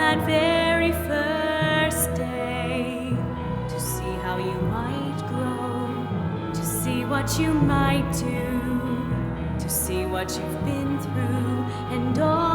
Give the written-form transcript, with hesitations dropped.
that very first day, to see how you might grow, to see what you might do, to see what you've been through, and all